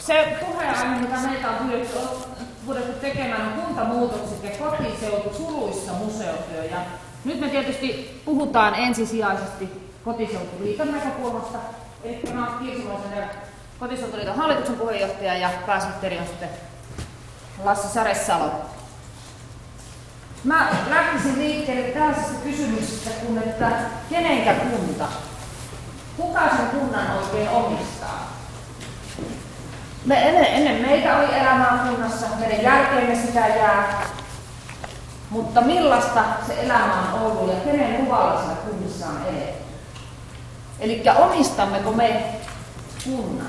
Se puheenaihe, mitä meitä on pyydetty tekemään, on kuntamuutokset ja kotiseutu suluissa museotyö. Ja nyt me tietysti puhutaan ensisijaisesti Kotiseutuliiton näkökulmasta. Eli mä oon Kirsilaisen ja Kotiseutuliiton hallituksen puheenjohtaja ja pääsihteeri on sitten Lassi Saresalo. Mä lähtisin liikkeelle tällaisesta kysymyksestä kuin, että kenenkä kunta? Kuka sen kunnan oikein omistaa? Ennen meitä oli elämää kunnassa, meidän jälkeemme sitä jää. Mutta millaista se elämä on ollut ja kenen luvalla siellä kunnissa on eletty? Eli omistammeko me kunnan?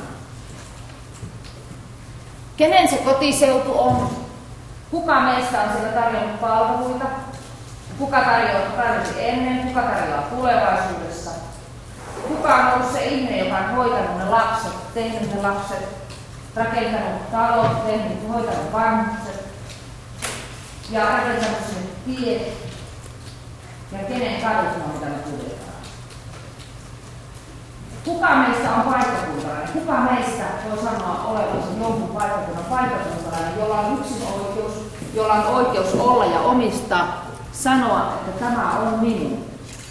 Kenen se kotiseutu on? Kuka meistä on siellä tarjonnut palveluita? Kuka tarjosi ennen? Kuka tarjoaa tulevaisuudessa? Kuka on ollut se ihminen, joka on hoitanut ne lapset, tehnyt ne lapset, rakentanut talot, hoitanut vanhukset ja rakentanut sinne tiet ja kenen kadut on, mitä me kuljetaan? Kuka meistä on paikkakuntalainen? Kuka meistä voi sanoa olevansa jonkun paikkakuntalainen, jolla on yksin oikeus, jolla on oikeus olla ja omistaa, sanoa, että tämä on minun?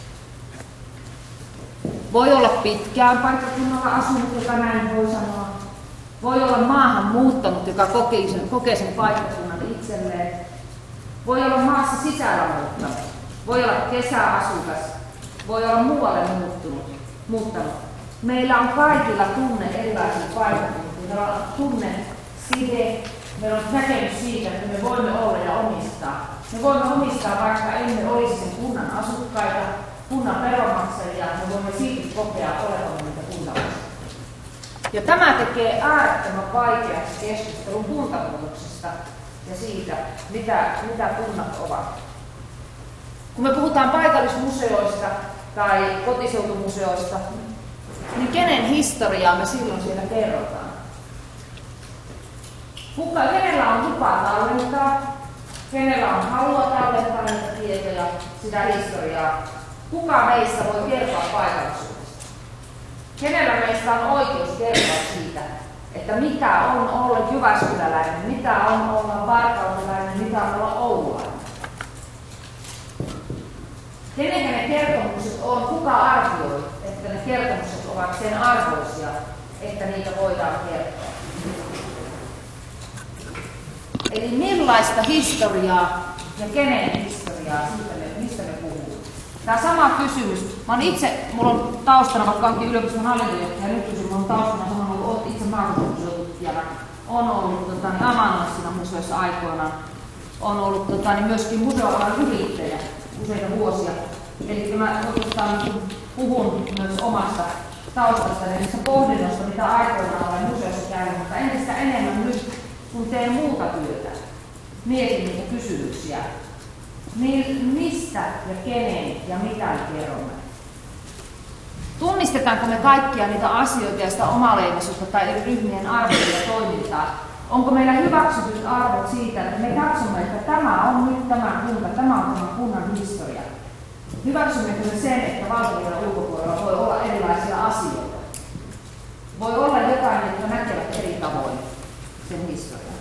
Voi olla pitkään paikkakunnalla asunut, joka näin voi sanoa. Voi olla maahan muuttanut, joka kokee sen paikkakunnan itselleen. Voi olla maassa sisällä muuttanut. Voi olla kesäasukas. Voi olla muualle muuttanut. Meillä on kaikilla tunne erilaisia paikkakuntia. Meillä on tunne side. Meillä on näkemys siitä, että me voimme olla ja omistaa. Me voimme omistaa, vaikka emme olisi sen kunnan asukkaita, kunnan veronmaksajia. Me voimme silti kokea olevamme niitä kuntalaisia. Ja tämä tekee äärettömän vaikeaksi keskustelun kuntamuutoksesta ja siitä, mitä kunnat ovat. Kun me puhutaan paikallismuseoista tai kotiseutumuseoista, niin kenen historiaa me silloin siellä kerrotaan? Kenellä on lupa tallentaa? Kenellä on halua tallentaa näitä tietoja, sitä historiaa? Kuka meistä voi kertoa paikallisuudesta? Kenellä meistä on oikeus kertoa siitä, että mitä on olla jyväskyläläinen, mitä on olla varkautelainen, mitä on olla oululainen? Kenenkä ne kertomukset on? Kuka arvioi, että ne kertomukset ovat sen arvoisia, että niitä voidaan kertoa? Eli millaista historiaa ja kenen historiaa, mistä me puhumme? Tämä sama kysymys. Mulla on taustana, vaikka onkin yliopiston hallintojohtaja, nykyisin mulla on taustana, samoin ollut itse maakuntamuseotutkijana. On ollut Amanuenssina museossa aikoinaan. On ollut myöskin museoalan yrittäjä useita vuosia. Eli mä oikeastaan puhun myös omasta taustasta ja niistä pohdinnoista, mitä aikoinaan olen museossa käynyt, mutta entistä enemmän nyt, kun teen muuta työtä, mietin niitä kysymyksiä. Mistä ja kenen ja mitä kerromme? Tunnistetaanko me kaikkia niitä asioita ja sitä omaleimaisuutta tai eri ryhmien arvoja ja toimintaa? Onko meillä hyväksytyt arvot siitä, että me katsomme, että tämä on nyt tämä kunta, tämä on tämän kunnan historia? Hyväksymmekö me sen, että valtakunnan ulkopuolella voi olla erilaisia asioita? Voi olla jotain, jotka näkevät eri tavoin sen historian.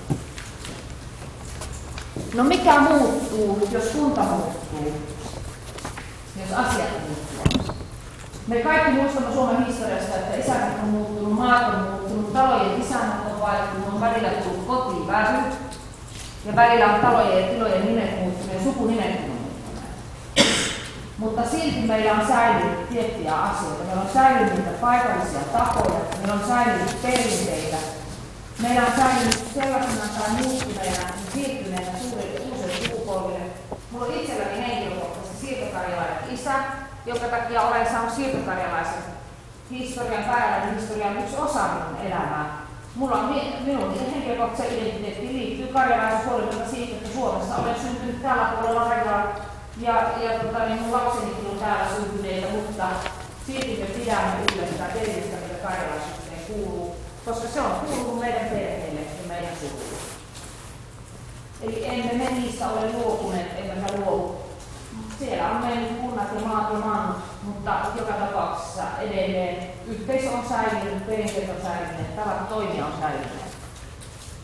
No mikä muuttuu, jos kunta muuttuu? Jos asiat muuttuu? Me kaikki muistamme Suomen historiasta, että isännät on muuttunut, maat on muuttunut, talojen isännät on vaihtunut, on välillä tullut kotiin väsyt, ja välillä on talojen ja tilojen nimet muuttunut ja sukunimet on muuttuneet. Mutta silti meillä on säilynyt tiettyjä asioita. Meillä on säilynyt niitä paikallisia tapoja, meillä on säilynyt perinteitä. Meillä on säilynyt sellaisena tai muuttuneena, siirtyneenä uusille sukupolville. Mulla on itselläni henkilökohtaisesti siirtokarjalainen isä, jonka takia olen saanut siirtokarjalaisen historian, pääläinen historian yksi osa minun elämää. Minun henkilökohtaisen identiteetti liittyy karjalaisen huolimatta siitä, että Suomessa olen syntynyt tällä puolella rajaa ja mun lapsenikin on täällä syntyneitä, mutta silti me pidämme yllä sitä perinteistä, mitä karjalaisuuteen kuuluu, koska se on kuulunut meidän perheille ja meidän sukuun. Eli emme me niistä ole luopuneet, emmekä luovu. Siellä on mennyt kunnat ja maat ja maannut, mutta joka tapauksessa edelleen yhteisö on säilynyt, perinteet on säilyneet, tavat toimia on säilyneet.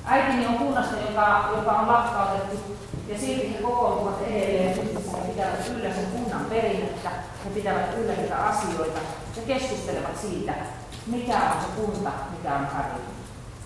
Äitini on kunnasta, joka on lakkautettu, ja silti he kokoontuvat edelleen yhdessä. He pitävät yllä sen kunnan perinnettä, he pitävät yllä niitä asioita ja keskustelevat siitä, mikä on se kunta, mikä on hävinnyt.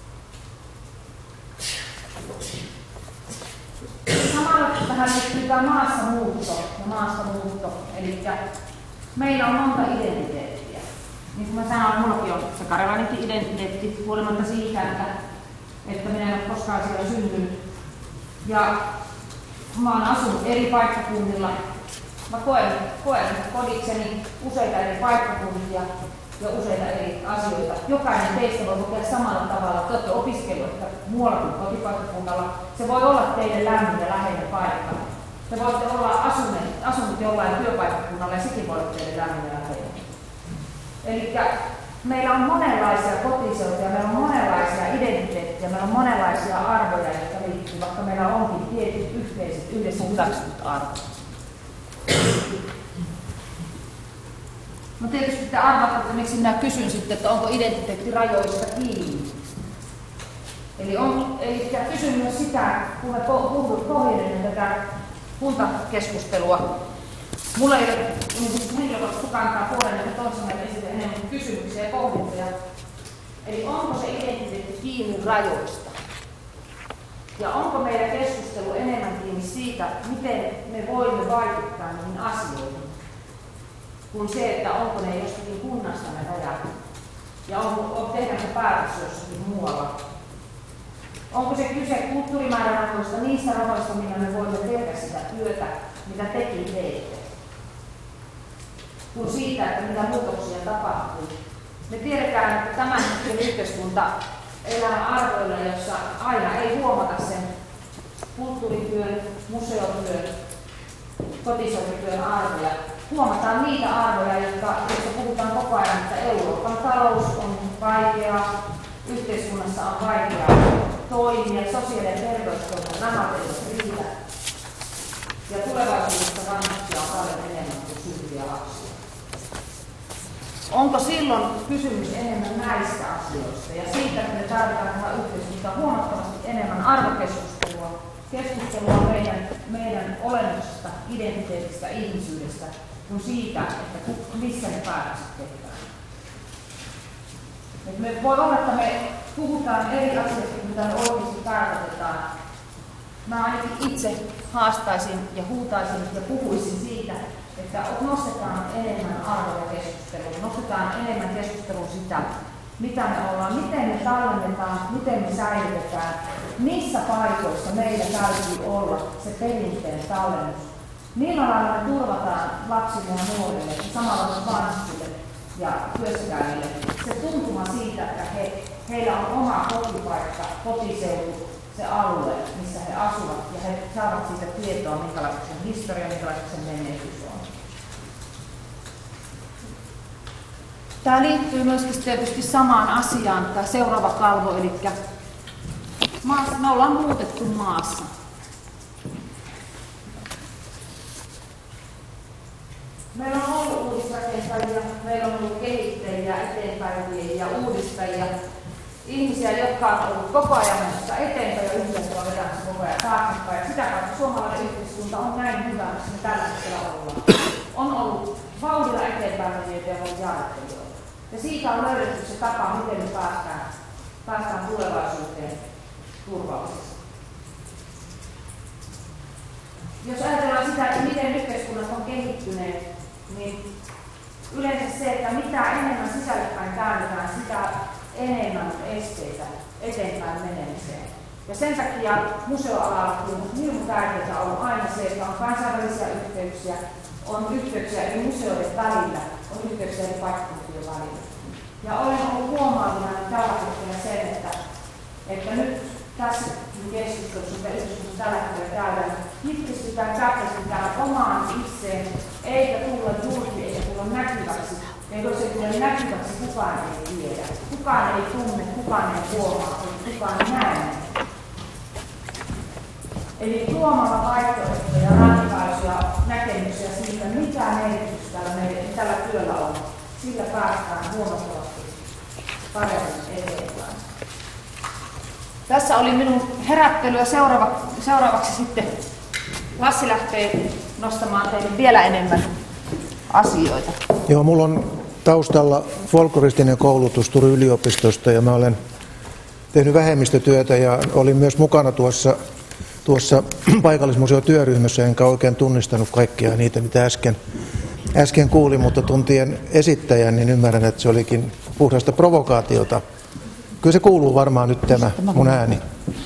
Samalla tähän liittyy tämä maastamuutto, eli meillä on monta identiteettiä. Niin kuin mä sanoin, minullakin on se karjalainenkin identiteetti, huolimatta siitä, että minä en ole koskaan siellä syntynyt. Ja mä oon asunut eri paikkakunnilla. Mä koen kodikseni useita eri paikkakuntia ja useita eri asioita. Jokainen teistä voi kokea samalla tavalla, että olette opiskelleet muualla kuin kotipaikkakunnalla. Se voi olla teille lämmin ja läheinen paikka. Te voitte olla asunut jollain työpaikkakunnalla ja sekin voi olla teille lämmin ja läheinen. Eli meillä on monenlaisia kotiseutuja, meillä on monenlaisia identiteettejä, meillä on monenlaisia arvoja, jotka liittyvät, vaikka meillä onkin tietyt yhteiset yhdessä hyväksytyt arvot. No tietysti te arvaatte, että miksi minä kysyn sitten, että onko identiteetti rajoista kiinni. Eli kysyn myös sitä, kun me pohdimme tätä kuntakeskustelua. Mulla ei ole henkilökohtaisesti kantaa puolen ja toisena esitä enemmän kysymyksiä ja pohdintoja. Eli onko se identiteetti kiinni rajoista? Ja onko meidän keskustelu enemmän kiinni siitä, miten me voimme vaikuttaa niihin asioihin, kuin se, että onko ne jostakin kunnasta ne rajat, ja tehdäänkö päätös jossakin muualla. Onko se kyse kulttuurimäärärahoista, niistä rahoista, millä me voimme tehdä sitä työtä, mitä tekin teette, kuin siitä, että mitä muutoksia tapahtuu. Me tiedetään, että tämän hetken yhteiskunta elää arvoilla, jossa aina ei huomata sen kulttuurityön, museotyön, kotiseututyön arvoja. Huomataan niitä arvoja, joissa puhutaan koko ajan, että Euroopan talous on vaikeaa, yhteiskunnassa on vaikeaa toimia, sosiaali- ja terveystoimen rahat eivät riitä. Ja tulevaisuudessa vanhuksia on paljon enemmän kuin syntyviä lapsia. Onko silloin kysymys enemmän näistä asioista ja siitä, että me tarvitaan tähän yhteiskuntaan huomattavasti enemmän keskustelua meidän olennaisesta identiteetistä, ihmisyydestä, kuin siitä, että missä ne päätökset tehdään. Me voi olla, että me puhutaan eri asioista, mitä me oikeasti tarkoitetaan. Mä ainakin itse haastaisin ja huutaisin ja puhuisin siitä, että nostetaan enemmän arvoja keskusteluun, nostetaan enemmän keskusteluun sitä, mitä me ollaan, miten me tallennetaan, miten me säilytetään, missä paikoissa meillä täytyy olla se perinteen tallennus. Millä lailla me turvataan lapsille ja nuorille ja samalla myös vanhuksille ja työssäkäyjille se tuntuma siitä, että heillä on oma kotipaikka, kotiseutu, se alue, missä he asuvat ja he saavat siitä tietoa, minkälaista sen historia, minkälaista sen menneisyys on. Tämä liittyy myöskin tietysti samaan asiaan, tämä seuraava kalvo, eli me ollaan muutettu maassa. Meillä on ollut uudisrakentajia, meillä on ollut kehittäjiä, eteenpäinviejä ja uudistajia. Ihmisiä, jotka on ollut koko ajan menossa eteenpäin ja yhdessä on vetämässä koko ajan taaksepäin. Sitä kautta suomalainen yhteiskunta on näin hyvä, missä me tällä hetkellä ollaan. On ollut vauhdilla eteenpäinviejä ja ollut jaottelijoita. Ja siitä on löydetty se tapa, miten me päästään tulevaisuuteen turvallisesti. Jos ajatellaan sitä, että miten yhteiskunnat on kehittyneet, niin yleensä se, että mitä enemmän sisällepäin käännetään, sitä enemmän on esteitä eteenpäin menemiseen. Ja sen takia museoalalla on hyvin tärkeää ollut aina se, että on kansainvälisiä yhteyksiä, on yhteyksiä eri museoiden välillä, on yhteyksiä eri paikkakuntien välillä. Ja olen ollut huomaavina tällä hetkellä sen, että nyt tässä keskustelussa, mitä yhteiskunnassa tällä hetkellä käydään, käppistytään omaan itseen, eikä tulla julki, eikä tulla näkyväksi. Ja jos ei tule näkyväksi, kukaan ei tiedä. Kukaan ei tunne, kukaan ei huomaa, kukaan ei näe. Eli tuomalla vaihtoehtoja, ratkaisuja, näkemyksiä siitä, mitä merkitystä tällä työllä on, sillä päästään huomattavasti paremmin eteenpäin. Tässä oli minun herättelyä. Seuraavaksi sitten Lassi lähtee nostamaan teille vielä enemmän asioita. Joo, mulla on taustalla folkloristinen koulutus Turun yliopistosta ja mä olen tehnyt vähemmistötyötä ja olin myös mukana tuossa paikallismuseotyöryhmässä, enkä oikein tunnistanut kaikkia niitä, mitä äsken kuulin, mutta tuntien esittäjän, niin ymmärrän, että se olikin puhdasta provokaatiota. Kyllä se kuuluu varmaan nyt tämä mun ääni.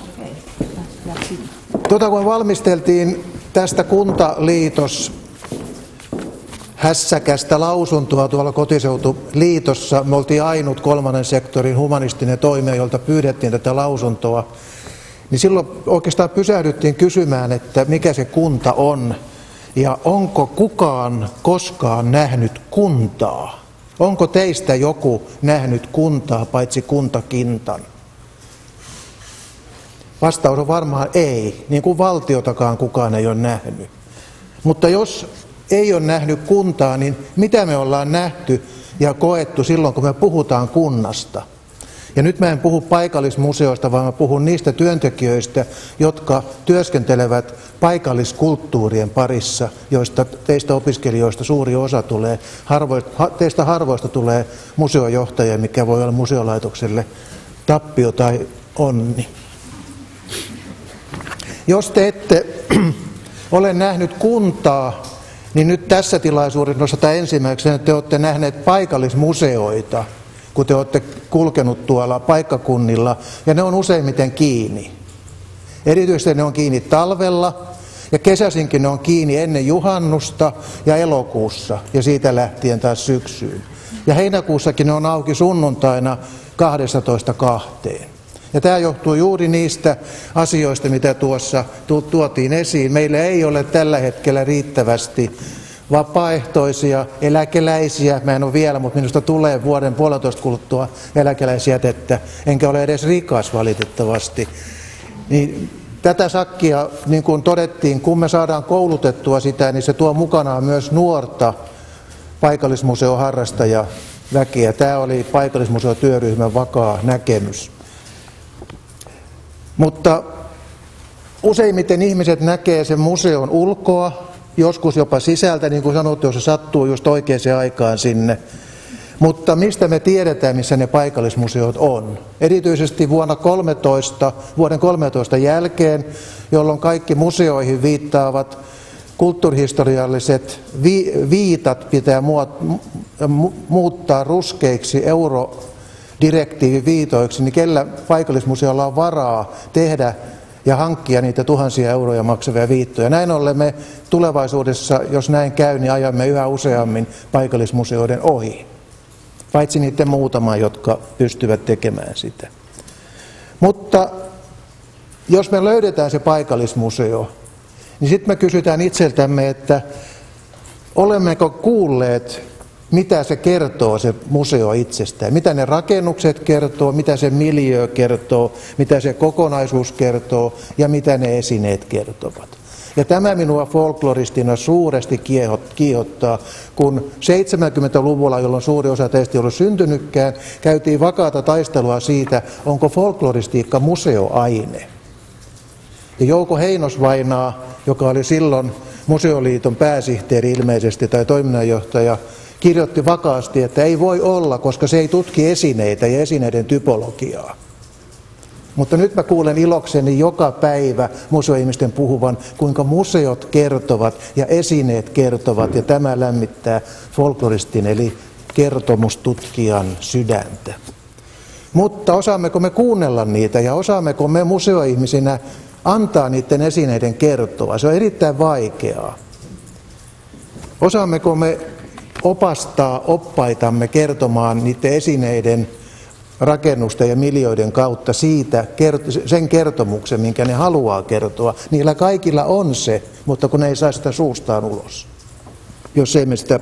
Kun valmisteltiin tästä kuntaliitos hässäkästä lausuntoa tuolla Kotiseutuliitossa, me oltiin ainut kolmannen sektorin humanistinen toimija, jolta pyydettiin tätä lausuntoa, niin silloin oikeastaan pysähdyttiin kysymään, että mikä se kunta on ja onko kukaan koskaan nähnyt kuntaa. Onko teistä joku nähnyt kuntaa paitsi kuntakintan? Vastaus on varmaan ei, niin kuin valtiotakaan kukaan ei ole nähnyt. Mutta jos ei ole nähnyt kuntaa, niin mitä me ollaan nähty ja koettu silloin, kun me puhutaan kunnasta? Ja nyt mä en puhu paikallismuseoista, vaan mä puhun niistä työntekijöistä, jotka työskentelevät paikalliskulttuurien parissa, joista teistä opiskelijoista suuri osa tulee, teistä harvoista tulee museojohtaja, mikä voi olla museolaitokselle tappio tai onni. Jos te ette ole nähnyt kuntaa, niin nyt tässä tilaisuudessa nostetaan ensimmäisenä, että te olette nähneet paikallismuseoita, kun te olette kulkenut tuolla paikkakunnilla, ja ne on useimmiten kiinni. Erityisesti ne on kiinni talvella, ja kesäisinkin ne on kiinni ennen juhannusta ja elokuussa, ja siitä lähtien taas syksyyn. Ja heinäkuussakin ne on auki sunnuntaina 12:2. Ja tämä johtuu juuri niistä asioista, mitä tuossa tuotiin esiin. Meillä ei ole tällä hetkellä riittävästi vapaaehtoisia eläkeläisiä. Mä en ole vielä, mutta minusta tulee vuoden puolitoista kuluttua eläkeläisjätettä. Enkä ole edes rikas valitettavasti. Niin tätä sakkia, niin kuin todettiin, kun me saadaan koulutettua sitä, niin se tuo mukanaan myös nuorta paikallismuseoharrastajaväkeä. Tämä oli paikallismuseotyöryhmän vakaa näkemys. Mutta useimmiten ihmiset näkee sen museon ulkoa, joskus jopa sisältä, niin kuin sanottu, jos se sattuu just oikeaan aikaan sinne. Mutta mistä me tiedetään, missä ne paikallismuseot on? Erityisesti vuoden 13 jälkeen, jolloin kaikki museoihin viittaavat kulttuurihistorialliset viitat pitää muuttaa ruskeiksi eurodirektiiviviitoiksi, niin kellä paikallismuseolla on varaa tehdä ja hankkia niitä tuhansia euroja maksavia viittoja. Näin ollen me tulevaisuudessa, jos näin käy, niin ajamme yhä useammin paikallismuseoiden ohi. Paitsi niiden muutama, jotka pystyvät tekemään sitä. Mutta jos me löydetään se paikallismuseo, niin sitten me kysytään itseltämme, että olemmeko kuulleet, mitä se kertoo, se museo itsestään. Mitä ne rakennukset kertoo, mitä se miljöö kertoo, mitä se kokonaisuus kertoo ja mitä ne esineet kertovat. Ja tämä minua folkloristina suuresti kiihottaa, kun 70-luvulla, jolloin suuri osa teistä ei ollut syntynytkään, käytiin vakaata taistelua siitä, onko folkloristiikka museoaine. Ja Jouko Heinosvainaa, joka oli silloin Museoliiton pääsihteeri ilmeisesti tai toiminnanjohtaja, kirjoitti vakaasti, että ei voi olla, koska se ei tutki esineitä ja esineiden typologiaa. Mutta nyt mä kuulen ilokseni joka päivä museoihmisten puhuvan, kuinka museot kertovat ja esineet kertovat, ja tämä lämmittää folkloristin eli kertomustutkijan sydäntä. Mutta osaammeko me kuunnella niitä ja osaammeko me museoihmisinä antaa niiden esineiden kertoa? Se on erittäin vaikeaa. Osaammeko me opastaa oppaitamme kertomaan niiden esineiden rakennusten ja miljöiden kautta siitä sen kertomuksen, minkä ne haluaa kertoa. Niillä kaikilla on se, mutta kun ne ei saa sitä suustaan ulos, jos emme sitä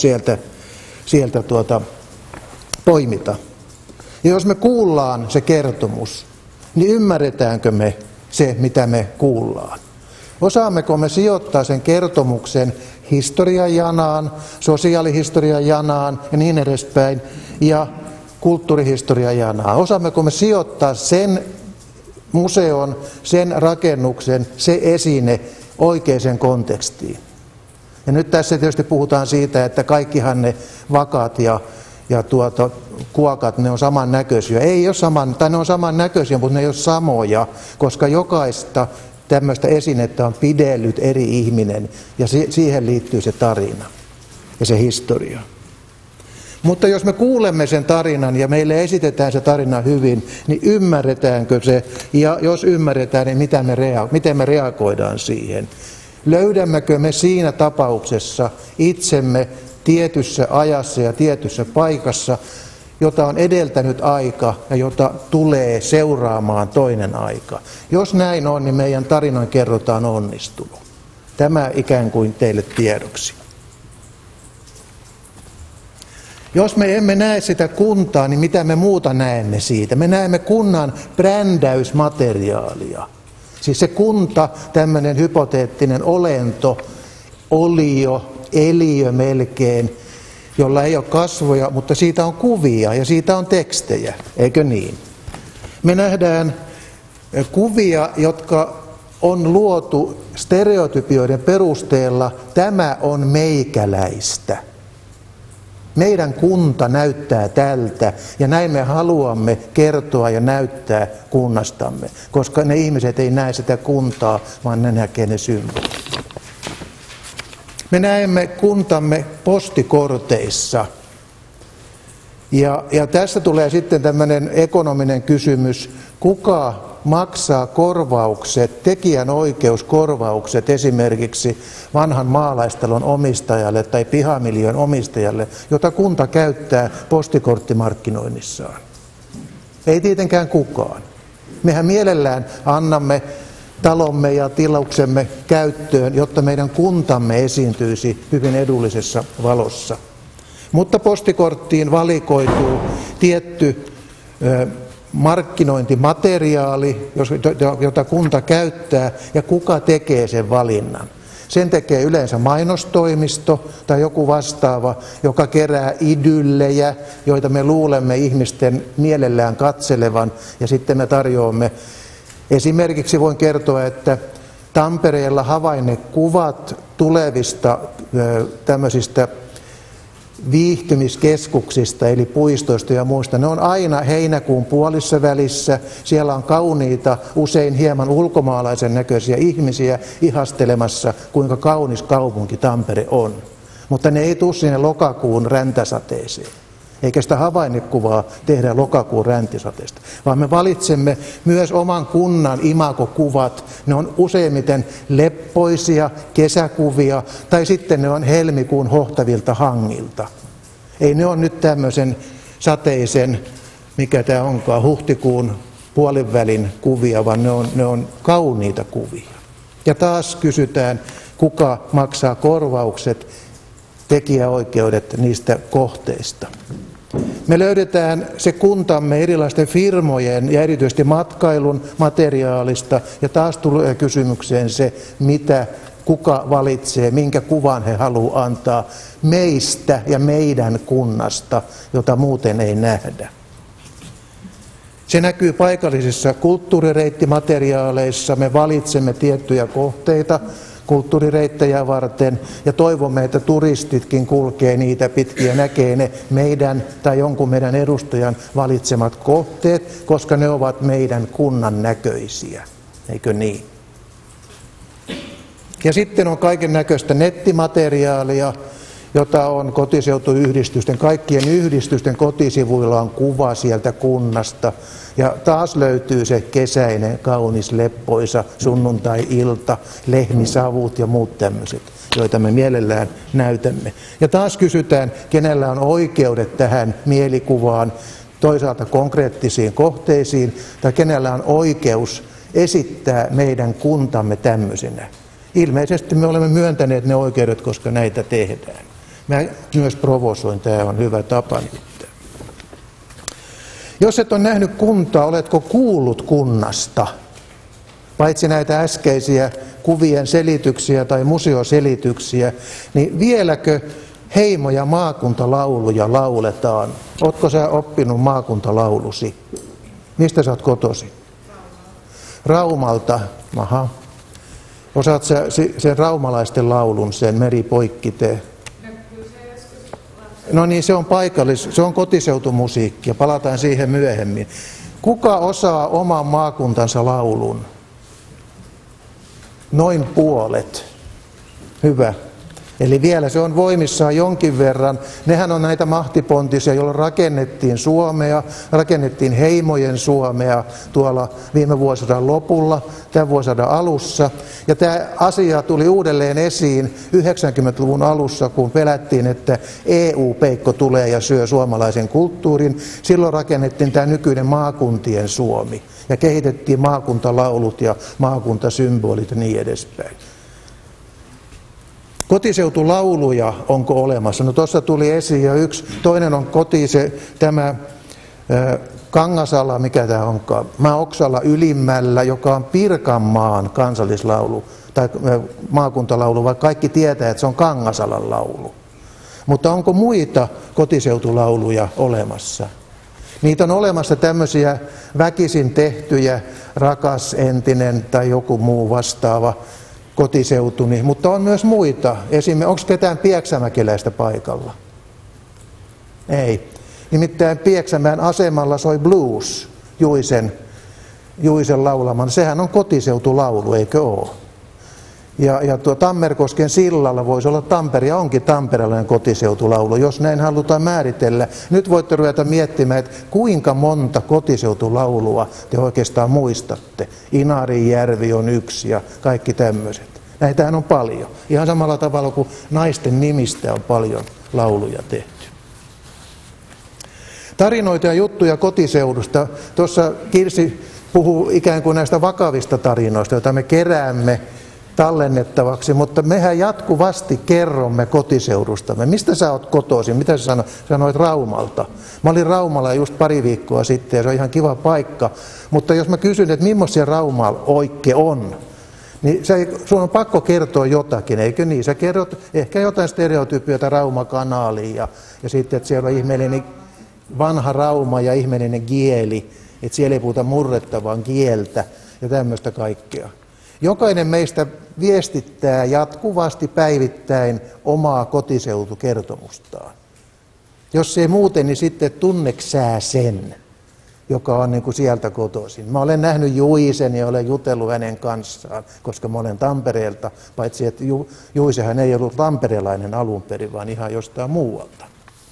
sieltä poimita. Ja jos me kuullaan se kertomus, niin ymmärretäänkö me se, mitä me kuullaan? Osaammeko me sijoittaa sen kertomuksen historian janaan, sosiaalihistorian janaan ja niin edespäin, ja kulttuurihistorian janaan? Osaammeko me sijoittaa sen museon, sen rakennuksen, se esine oikeaan kontekstiin. Ja nyt tässä tietysti puhutaan siitä, että kaikkihan ne vakaat ja kuokat, ne on samannäköisiä. Ei ole tai ne on samannäköisiä, mutta ne ei ole samoja, koska jokaista tämmöistä esinettä on pidellyt eri ihminen ja siihen liittyy se tarina ja se historia. Mutta jos me kuulemme sen tarinan ja meille esitetään se tarina hyvin, niin ymmärretäänkö se? Ja jos ymmärretään, niin miten me reagoidaan siihen? Löydämmekö me siinä tapauksessa itsemme tietyssä ajassa ja tietyssä paikassa, jota on edeltänyt aika ja jota tulee seuraamaan toinen aika? Jos näin on, niin meidän tarinoin kerrotaan onnistunut. Tämä ikään kuin teille tiedoksi. Jos me emme näe sitä kuntaa, niin mitä me muuta näemme siitä? Me näemme kunnan brändäysmateriaalia. Siis se kunta, tämmöinen hypoteettinen olento, olio, eliö melkein, jolla ei ole kasvoja, mutta siitä on kuvia ja siitä on tekstejä, eikö niin? Me nähdään kuvia, jotka on luotu stereotypioiden perusteella, tämä on meikäläistä. Meidän kunta näyttää tältä ja näin me haluamme kertoa ja näyttää kunnastamme, koska ne ihmiset ei näe sitä kuntaa, vaan ne näkee ne symbolit. Me näemme kuntamme postikorteissa. Ja tässä tulee sitten tämmöinen ekonominen kysymys, kuka maksaa korvaukset, tekijänoikeuskorvaukset esimerkiksi vanhan maalaistalon omistajalle tai pihamiljöön omistajalle, jota kunta käyttää postikorttimarkkinoinnissaan. Ei tietenkään kukaan. Mehän mielellään annamme talomme ja tilauksemme käyttöön, jotta meidän kuntamme esiintyisi hyvin edullisessa valossa. Mutta postikorttiin valikoituu tietty markkinointimateriaali, jota kunta käyttää, ja kuka tekee sen valinnan. Sen tekee yleensä mainostoimisto tai joku vastaava, joka kerää idyllejä, joita me luulemme ihmisten mielellään katselevan, ja sitten me tarjoamme. Esimerkiksi voin kertoa, että Tampereella havainnekuvat tulevista tämmöisistä viihtymiskeskuksista, eli puistoista ja muista, ne on aina heinäkuun puolissa välissä. Siellä on kauniita, usein hieman ulkomaalaisen näköisiä ihmisiä ihastelemassa, kuinka kaunis kaupunki Tampere on. Mutta ne ei tule sinne lokakuun räntäsateeseen. Eikä sitä havainnekuvaa tehdä lokakuun räntisateesta, vaan me valitsemme myös oman kunnan imagokuvat. Ne on useimmiten leppoisia kesäkuvia tai sitten ne on helmikuun hohtavilta hangilta. Ei ne ole nyt tämmöisen sateisen, mikä tämä onkaan, huhtikuun puolivälin kuvia, vaan ne on kauniita kuvia. Ja taas kysytään, kuka maksaa korvaukset, tekijäoikeudet niistä kohteista. Me löydetään se kuntamme erilaisten firmojen ja erityisesti matkailun materiaalista, ja taas tulee kysymykseen se, kuka valitsee, minkä kuvan he haluavat antaa meistä ja meidän kunnasta, jota muuten ei nähdä. Se näkyy paikallisissa kulttuurireittimateriaaleissa, me valitsemme tiettyjä kohteita kulttuurireittejä varten ja toivomme, että turistitkin kulkee niitä pitkin ja näkee ne meidän tai jonkun meidän edustajan valitsemat kohteet, koska ne ovat meidän kunnan näköisiä, eikö niin? Ja sitten on kaiken näköistä nettimateriaalia, jota on kotiseutuyhdistysten, kaikkien yhdistysten kotisivuilla on kuva sieltä kunnasta. Ja taas löytyy se kesäinen, kaunis, leppoisa sunnuntai-ilta, lehmisavut ja muut tämmöiset, joita me mielellään näytämme. Ja taas kysytään, kenellä on oikeudet tähän mielikuvaan, toisaalta konkreettisiin kohteisiin, tai kenellä on oikeus esittää meidän kuntamme tämmöisenä. Ilmeisesti me olemme myöntäneet ne oikeudet, koska näitä tehdään. Mä myös provosoin, tämä on hyvä tapa nyt. Jos et ole nähnyt kuntaa, oletko kuullut kunnasta? Paitsi näitä äskeisiä kuvien selityksiä tai museoselityksiä, niin vieläkö heimo- ja maakuntalauluja lauletaan? Ootko sä oppinut maakuntalaulusi? Mistä sä oot kotosi? Raumalta. Aha. Osaat sä sen raumalaisten laulun, sen Meri poikkitee? No niin, se on se on kotiseutumusiikki ja palataan siihen myöhemmin. Kuka osaa oman maakuntansa laulun? Noin puolet. Hyvä. Eli vielä se on voimissaan jonkin verran. Nehän on näitä mahtipontisia, joilla rakennettiin Suomea, rakennettiin heimojen Suomea tuolla viime vuosisadan lopulla, tämän vuosisadan alussa. Ja tämä asia tuli uudelleen esiin 90-luvun alussa, kun pelättiin, että EU-peikko tulee ja syö suomalaisen kulttuurin. Silloin rakennettiin tämä nykyinen maakuntien Suomi ja kehitettiin maakuntalaulut ja maakuntasymbolit ja niin edespäin. Kotiseutulauluja onko olemassa? No tuossa tuli esiin ja toinen on tämä Kangasala, mikä tämä onkaan, Oksala Ylimmällä, joka on Pirkanmaan kansallislaulu tai maakuntalaulu, vaikka kaikki tietää, että se on Kangasalan laulu. Mutta onko muita kotiseutulauluja olemassa? Niitä on olemassa tämmöisiä väkisin tehtyjä, Rakas entinen tai joku muu vastaava kotiseutuni, mutta on myös muita. Esimerkiksi, onko ketään pieksämäkeläistä paikalla? Ei. Nimittäin Pieksämäen asemalla soi blues Juisen laulaman. Sehän on kotiseutulaulu, eikö ole? Ja tuo Tammerkosken sillalla voisi olla ja onkin tamperelainen kotiseutulaulu, jos näin halutaan määritellä. Nyt voitte ruveta miettimään, että kuinka monta kotiseutulaulua te oikeastaan muistatte. Inarijärvi on yksi ja kaikki tämmöiset. Näitähän on paljon. Ihan samalla tavalla kuin naisten nimistä on paljon lauluja tehty. Tarinoita ja juttuja kotiseudusta. Tuossa Kirsi puhuu ikään kuin näistä vakavista tarinoista, joita me keräämme tallennettavaksi, mutta mehän jatkuvasti kerromme kotiseudustamme. Mistä sä oot kotoisin? Mitä sä sanoit Raumalta? Mä olin Raumalla just pari viikkoa sitten ja se on ihan kiva paikka, mutta jos mä kysyn, että millaisia Raumalla oikein on, niin sun on pakko kertoa jotakin, eikö niin? Sä kerrot ehkä jotain stereotypioita Rauma-kanaaliin ja sitten, että siellä on ihmeellinen vanha Rauma ja ihmeellinen kieli, että siellä ei puhuta murrettavaa kieltä ja tämmöistä kaikkea. Jokainen meistä viestittää jatkuvasti päivittäin omaa kotiseutukertomustaan. Jos ei muuten, niin sitten tunneksää sen, joka on niin kuin sieltä kotoisin. Mä olen nähnyt Juisen ja olen jutellut hänen kanssaan, koska mä olen Tampereelta, paitsi että Juisehän ei ollut tamperelainen alun perin, vaan ihan jostain muualta.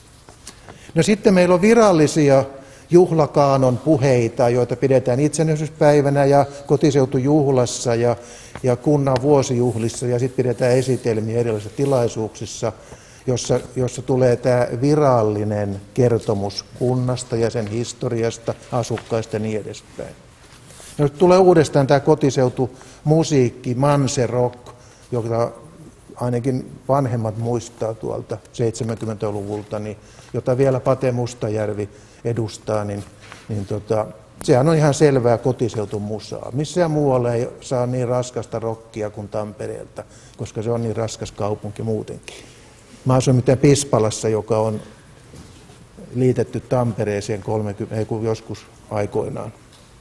No sitten meillä on virallisia juhlakaanon puheita, joita pidetään itsenäisyyspäivänä ja kotiseutujuhlassa ja kunnan vuosijuhlissa ja sitten pidetään esitelmiä erilaisissa tilaisuuksissa, jossa tulee tämä virallinen kertomus kunnasta ja sen historiasta, asukkaista ja niin edespäin. No, tulee uudestaan tämä kotiseutumusiikki, manserock, jota ainakin vanhemmat muistaa tuolta 70-luvulta, niin, jota vielä Pate Mustajärvi edustaa, niin sehän on ihan selvää kotiseutumusaa. Missään muualla ei saa niin raskasta rockia kuin Tampereelta, koska se on niin raskas kaupunki muutenkin. Mä asuin mitään Pispalassa, joka on liitetty Tampereeseen joskus aikoinaan.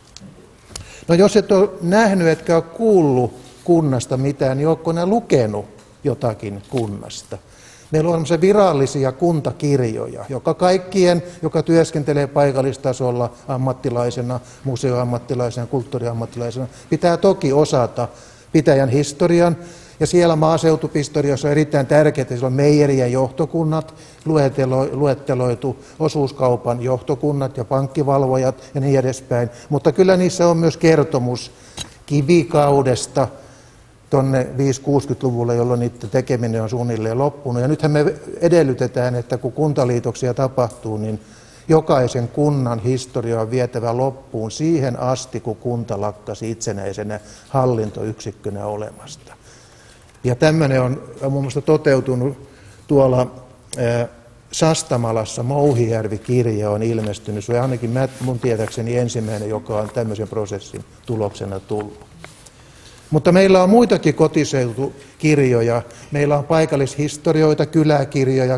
No jos et ole nähnyt etkä ole kuullut kunnasta mitään, niin oletko ne lukenut jotakin kunnasta? Meillä on virallisia kuntakirjoja, joka työskentelee paikallistasolla ammattilaisena, museoammattilaisena, kulttuuriammattilaisena, pitää toki osata pitäjän historian. Ja siellä maaseutupistoriassa on erittäin tärkeää, että siellä on meijerien johtokunnat, luetteloitu osuuskaupan johtokunnat ja pankkivalvojat ja niin edespäin. Mutta kyllä niissä on myös kertomus kivikaudesta tuonne 5-60-luvulle, jolloin niiden tekeminen on suunnilleen loppunut. Ja nythän me edellytetään, että kun kuntaliitoksia tapahtuu, niin jokaisen kunnan historia on vietävä loppuun siihen asti, kun kunta lakkasi itsenäisenä hallintoyksikkönä olemasta. Ja tämmöinen on muun muassa toteutunut tuolla Sastamalassa, Mouhijärvi-kirja on ilmestynyt. Se on ainakin mun tietääkseni ensimmäinen, joka on tämmöisen prosessin tuloksena tullut. Mutta meillä on muitakin kotiseutukirjoja. Meillä on paikallishistorioita, kyläkirjoja,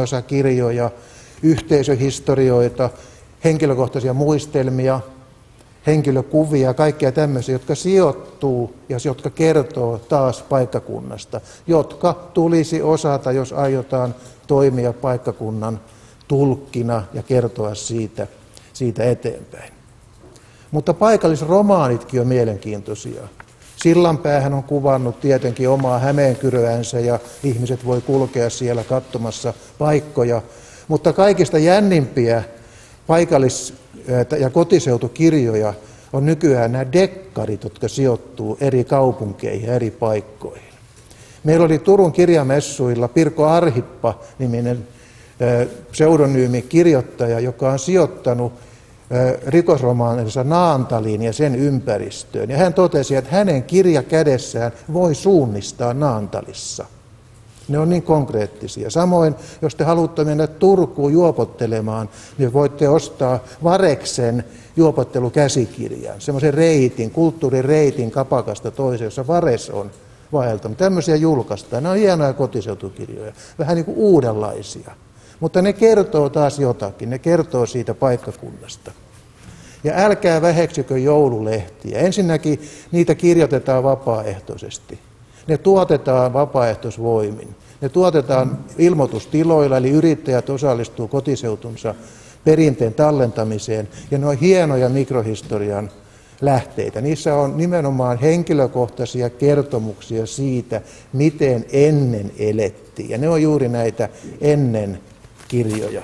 kaupunginosakirjoja, yhteisöhistorioita, henkilökohtaisia muistelmia. henkilökuvia, kaikkia tämmöisiä, jotka sijoittuu ja jotka kertoo taas paikkakunnasta, jotka tulisi osata, jos aiotaan toimia paikkakunnan tulkkina ja kertoa siitä eteenpäin. Mutta paikallisromaanitkin on mielenkiintoisia. Sillanpäähän on kuvannut tietenkin omaa Hämeenkyröänsä ja ihmiset voi kulkea siellä katsomassa paikkoja. Mutta kaikista jännimpiä paikallis- ja kotiseutukirjoja on nykyään nämä dekkarit, jotka sijoittuu eri kaupunkeihin ja eri paikkoihin. Meillä oli Turun kirjamessuilla Pirkko Arhippa-niminen pseudonyymi kirjoittaja, joka on sijoittanut rikosromaaninsa Naantaliin ja sen ympäristöön. Ja hän totesi, että hänen kirja kädessään voi suunnistaa Naantalissa. Ne on niin konkreettisia. Samoin, jos te haluatte mennä Turkuun juopottelemaan, niin voitte ostaa Vareksen juopottelukäsikirjan, semmoisen reitin, kulttuurireitin kapakasta toiseen, jossa Vares on vaeltanut. Tämmöisiä julkaistaan. Ne on hienoja kotiseutukirjoja, vähän niin kuin uudenlaisia. Mutta ne kertoo taas jotakin, ne kertoo siitä paikkakunnasta. Ja älkää väheksykö joululehtiä. Ensinnäkin niitä kirjoitetaan vapaaehtoisesti. Ne tuotetaan vapaaehtoisvoimin. Ne tuotetaan ilmoitustiloilla, eli yrittäjät osallistuu kotiseutunsa perinteen tallentamiseen. Ja ne on hienoja mikrohistorian lähteitä. Niissä on nimenomaan henkilökohtaisia kertomuksia siitä, miten ennen elettiin. Ja ne on juuri näitä ennen kirjoja.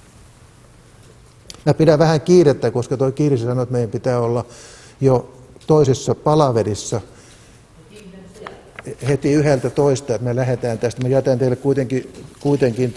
Mä pidän vähän kiirettä, koska toi Kirsi sanoi, että meidän pitää olla jo toisessa palaverissa heti 11, että me lähdetään tästä. Mä jätän teille kuitenkin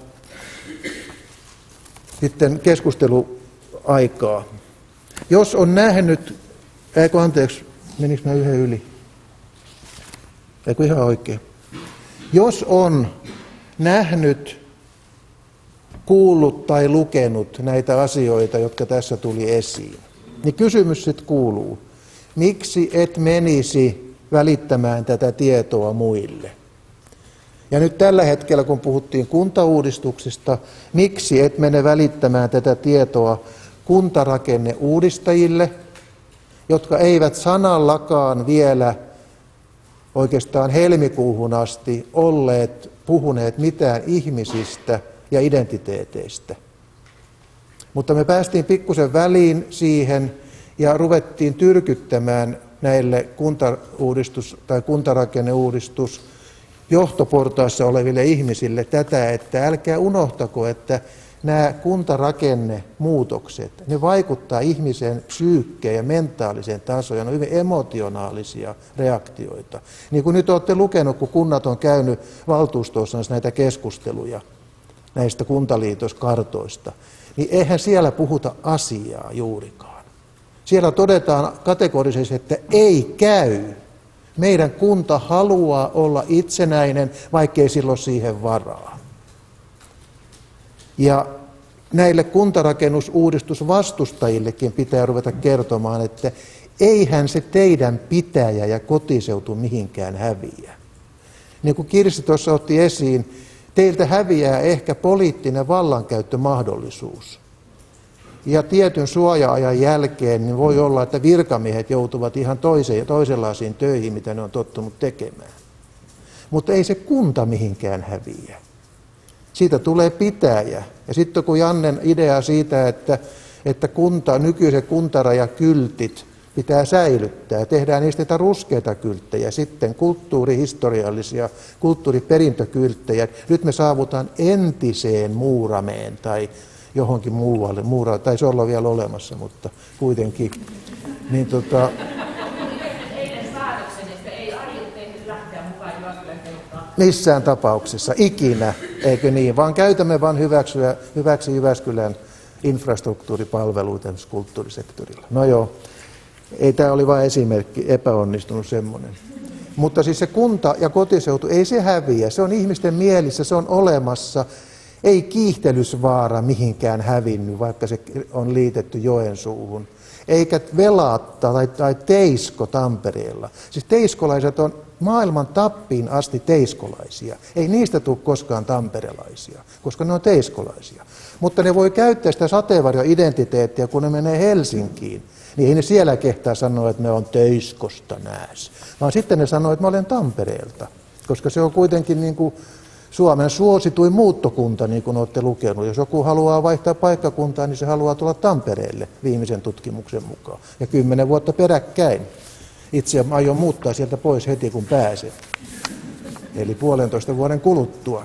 sitten keskusteluaikaa. Jos on nähnyt, menikö mä yhden yli? Eikö ihan oikein? Jos on nähnyt, kuullut tai lukenut näitä asioita, jotka tässä tuli esiin, niin kysymys sitten kuuluu, miksi et menisi välittämään tätä tietoa muille? Ja nyt tällä hetkellä, kun puhuttiin kuntauudistuksista, miksi et mene välittämään tätä tietoa kuntarakenneuudistajille, jotka eivät sanallakaan vielä oikeastaan helmikuuhun asti olleet puhuneet mitään ihmisistä ja identiteeteistä. Mutta me päästiin pikkusen väliin siihen ja ruvettiin tyrkyttämään näille kuntarakenneuudistus johtoportaassa oleville ihmisille tätä, että älkää unohtako, että nämä kuntarakennemuutokset, ne vaikuttaa ihmisen psyykkeen ja mentaaliseen tasoon, ja ne on hyvin emotionaalisia reaktioita. Niin kuin nyt olette lukenut, kun kunnat on käynyt valtuustoissa näitä keskusteluja näistä kuntaliitoskartoista, niin eihän siellä puhuta asiaa juurikaan. Siellä todetaan kategorisesti, että ei käy. Meidän kunta haluaa olla itsenäinen, vaikkei sillä ole siihen varaa. Ja näille kuntarakennusuudistusvastustajillekin pitää ruveta kertomaan, että eihän se teidän pitäjä ja kotiseutu mihinkään häviä. Niin kuin Kirsi tuossa otti esiin, teiltä häviää ehkä poliittinen vallankäyttömahdollisuus. Ja tietyn suoja-ajan jälkeen niin voi olla, että virkamiehet joutuvat ihan toisenlaisiin töihin, mitä ne on tottunut tekemään. Mutta ei se kunta mihinkään häviä. Siitä tulee pitäjä. Ja sitten kun Jannen idea siitä, että nykyiset kuntarajakyltit pitää säilyttää, tehdään niistä ruskeita kylttejä, sitten kulttuurihistoriallisia, kulttuuriperintökylttejä. Nyt me saavutaan entiseen Muurameen tai johonkin muualle. Muura taisi olla vielä olemassa, mutta kuitenkin. Niin missään tapauksessa, ikinä, eikö niin, vaan käytämme vain hyväksi Jyväskylän infrastruktuuripalveluita kulttuurisektorilla. No joo, ei tämä oli vain esimerkki, epäonnistunut semmoinen. Mutta siis se kunta ja kotiseutu, ei se häviä, se on ihmisten mielissä, se on olemassa. Ei Kiihtelysvaara mihinkään hävinnyt, vaikka se on liitetty Joensuuhun. Eikä Velaatta tai Teisko Tampereella. Siis teiskolaiset on maailman tappiin asti teiskolaisia. Ei niistä tule koskaan tamperelaisia, koska ne on teiskolaisia. Mutta ne voi käyttää sitä sateenvarjo-identiteettiä, kun ne menee Helsinkiin. niin ei ne siellä kehtaa sanoa, että ne on Töiskosta nääs, vaan sitten ne sanoo, että mä olen Tampereelta, koska se on kuitenkin niin kuin Suomen suosituin muuttokunta, niin kuin olette lukenut. Jos joku haluaa vaihtaa paikkakuntaa, niin se haluaa tulla Tampereelle viimeisen tutkimuksen mukaan. Ja 10 vuotta peräkkäin. Itse aion muuttaa sieltä pois heti, kun pääsen. Eli 1,5 vuoden kuluttua.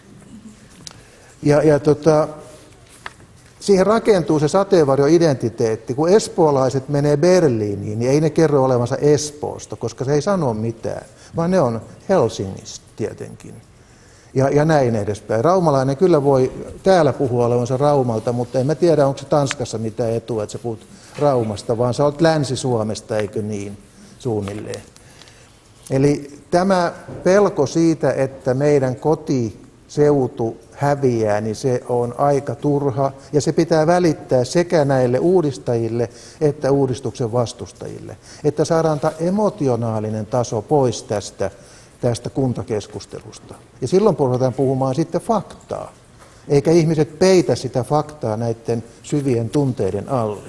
Siihen rakentuu se sateenvarjoidentiteetti. Kun espoolaiset menee Berliiniin, niin ei ne kerro olevansa Espoosta, koska se ei sano mitään, vaan ne on Helsingistä tietenkin. Ja näin edespäin. Raumalainen kyllä voi täällä puhua olevansa Raumalta, mutta en mä tiedä, onko se Tanskassa mitään etua, että sä puhut Raumasta, vaan sä olet Länsi-Suomesta, eikö niin, suunnilleen. Eli tämä pelko siitä, että meidän kotiseutu häviää, niin se on aika turha, ja se pitää välittää sekä näille uudistajille että uudistuksen vastustajille, että saadaan tämä emotionaalinen taso pois tästä kuntakeskustelusta. Ja silloin ruvetaan puhumaan sitten faktaa, eikä ihmiset peitä sitä faktaa näiden syvien tunteiden alle.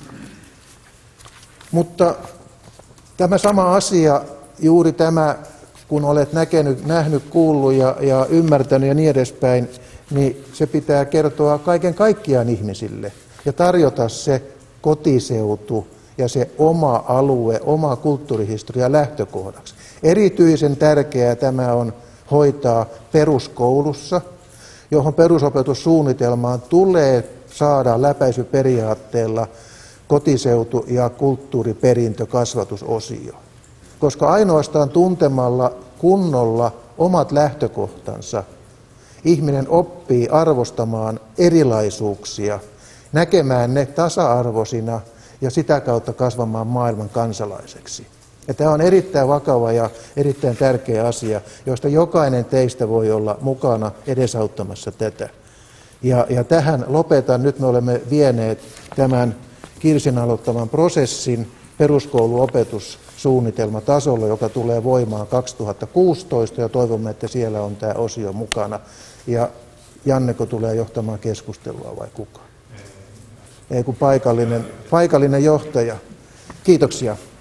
Mutta tämä sama asia, juuri tämä, kun olet nähnyt, kuullut ja ymmärtänyt ja niin edespäin, niin se pitää kertoa kaiken kaikkiaan ihmisille ja tarjota se kotiseutu ja se oma alue, oma kulttuurihistoria lähtökohdaksi. Erityisen tärkeää tämä on hoitaa peruskoulussa, johon perusopetussuunnitelmaan tulee saada läpäisyperiaatteella kotiseutu- ja kulttuuriperintökasvatusosio. Koska ainoastaan tuntemalla kunnolla omat lähtökohtansa ihminen oppii arvostamaan erilaisuuksia, näkemään ne tasa-arvoisina ja sitä kautta kasvamaan maailman kansalaiseksi. Ja tämä on erittäin vakava ja erittäin tärkeä asia, josta jokainen teistä voi olla mukana edesauttamassa tätä. Ja tähän lopetan. Nyt me olemme vieneet tämän Kirsin aloittaman prosessin peruskouluopetussuunnitelmatasolla, joka tulee voimaan 2016, ja toivomme, että siellä on tämä osio mukana. Ja Janneko tulee johtamaan keskustelua vai kuka? Ei kun paikallinen johtaja. Kiitoksia.